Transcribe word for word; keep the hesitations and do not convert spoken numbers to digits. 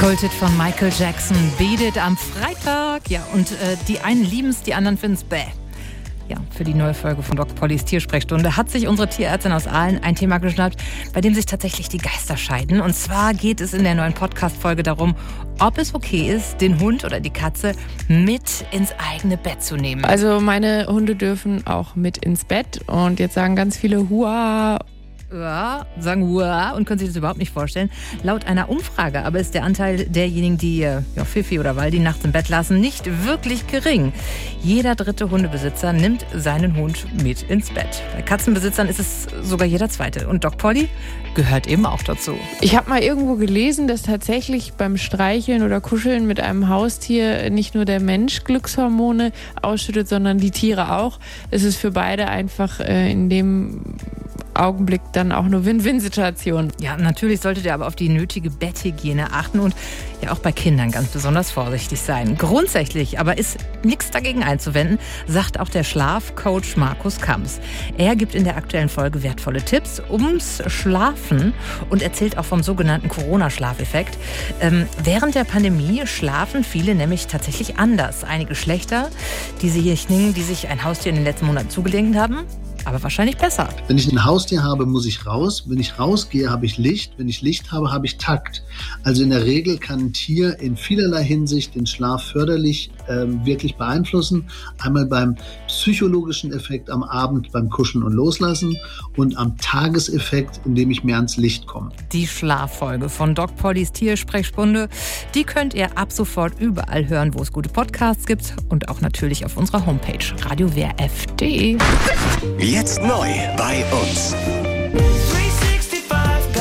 Kultet von Michael Jackson, Beat It am Freitag. Ja, und äh, die einen lieben es, die anderen finden es bäh. Ja, für die neue Folge von Doktor Pollys Tiersprechstunde hat sich unsere Tierärztin aus Aalen ein Thema geschnappt, bei dem sich tatsächlich die Geister scheiden. Und zwar geht es in der neuen Podcast-Folge darum, ob es okay ist, den Hund oder die Katze mit ins eigene Bett zu nehmen. Also meine Hunde dürfen auch mit ins Bett und jetzt sagen ganz viele Hua. Ja, sagen Uah und können sich das überhaupt nicht vorstellen. Laut einer Umfrage aber ist der Anteil derjenigen, die ja, Fifi oder Waldi nachts im Bett lassen, nicht wirklich gering. Jeder dritte Hundebesitzer nimmt seinen Hund mit ins Bett. Bei Katzenbesitzern ist es sogar jeder zweite. Und Doc Polly gehört eben auch dazu. Ich habe mal irgendwo gelesen, dass tatsächlich beim Streicheln oder Kuscheln mit einem Haustier nicht nur der Mensch Glückshormone ausschüttet, sondern die Tiere auch. Es ist für beide einfach äh, in dem Augenblick dann auch eine Win-Win-Situation. Ja, natürlich solltet ihr aber auf die nötige Betthygiene achten und ja auch bei Kindern ganz besonders vorsichtig sein. Grundsätzlich aber ist nichts dagegen einzuwenden, sagt auch der Schlafcoach Markus Kamps. Er gibt in der aktuellen Folge wertvolle Tipps ums Schlafen und erzählt auch vom sogenannten Corona-Schlafeffekt. Ähm, während der Pandemie schlafen viele nämlich tatsächlich anders. Einige schlechter, diejenigen, die sich ein Haustier in den letzten Monaten zugelegt haben, aber wahrscheinlich besser. Wenn ich ein Haustier habe, muss ich raus. Wenn ich rausgehe, habe ich Licht. Wenn ich Licht habe, habe ich Takt. Also in der Regel kann ein Tier in vielerlei Hinsicht den Schlaf förderlich ähm, wirklich beeinflussen. Einmal beim psychologischen Effekt am Abend beim Kuscheln und Loslassen und am Tageseffekt, indem ich mehr ans Licht komme. Die Schlaffolge von Doc Pollys Tiersprechstunde, die könnt ihr ab sofort überall hören, wo es gute Podcasts gibt und auch natürlich auf unserer Homepage radio w r f punkt d e. Jetzt neu bei uns.